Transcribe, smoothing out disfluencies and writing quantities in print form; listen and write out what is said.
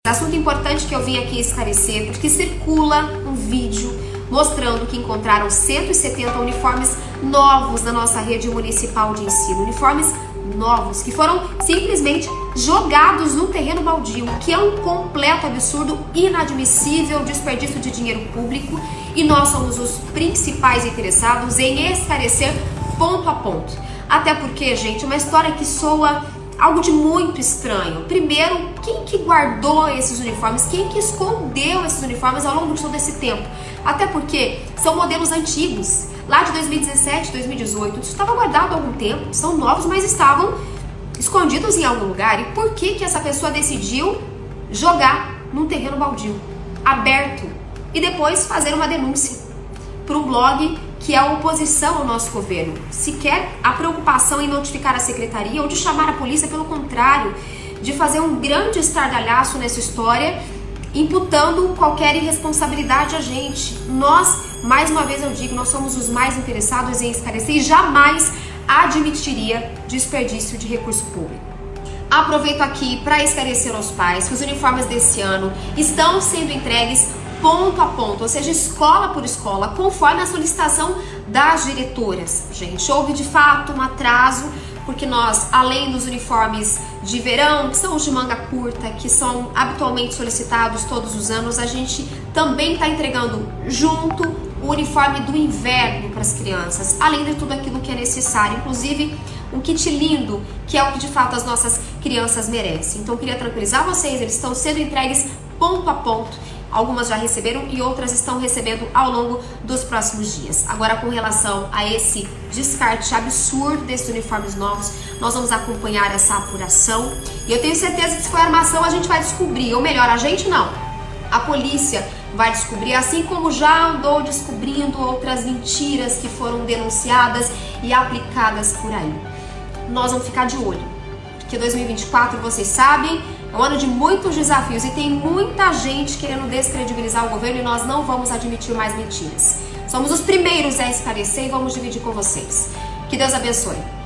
Assunto importante que eu vim aqui esclarecer, porque circula um vídeo mostrando que encontraram 170 uniformes novos na nossa rede municipal de ensino. Uniformes novos que foram simplesmente jogados no terreno baldio, que é um completo absurdo, inadmissível desperdício de dinheiro público, e nós somos os principais interessados em esclarecer ponto a ponto. Até porque, gente, uma história que soa algo de muito estranho. Primeiro, quem que guardou esses uniformes? Quem que escondeu esses uniformes ao longo de todo esse tempo? Até porque são modelos antigos, lá de 2017, 2018. Isso estava guardado há algum tempo, são novos, mas estavam escondidos em algum lugar. E por que que essa pessoa decidiu jogar num terreno baldio, aberto, e depois fazer uma denúncia para um blog que é a oposição ao nosso governo? Sequer a preocupação em notificar a secretaria ou de chamar a polícia, pelo contrário, de fazer um grande estardalhaço nessa história, imputando qualquer irresponsabilidade a gente. Nós, mais uma vez eu digo, nós somos os mais interessados em esclarecer e jamais admitiria desperdício de recurso público. Aproveito aqui para esclarecer aos pais que os uniformes desse ano estão sendo entregues ponto a ponto, ou seja, escola por escola, conforme a solicitação das diretoras. Gente, houve de fato um atraso, porque nós, além dos uniformes de verão, que são os de manga curta, que são habitualmente solicitados todos os anos, a gente também está entregando junto o uniforme do inverno para as crianças, além de tudo aquilo que é necessário, inclusive um kit lindo, que é o que de fato as nossas crianças merecem. Então eu queria tranquilizar vocês, eles estão sendo entregues ponto a ponto. Algumas já receberam e outras estão recebendo ao longo dos próximos dias. Agora, com relação a esse descarte absurdo desses uniformes novos, nós vamos acompanhar essa apuração. E eu tenho certeza que se for armação a gente vai descobrir, ou melhor, a gente não, a polícia vai descobrir, assim como já andou descobrindo outras mentiras que foram denunciadas e aplicadas por aí. Nós vamos ficar de olho, porque 2024, vocês sabem, é um ano de muitos desafios e tem muita gente querendo descredibilizar o governo, e nós não vamos admitir mais mentiras. Somos os primeiros a esclarecer e vamos dividir com vocês. Que Deus abençoe.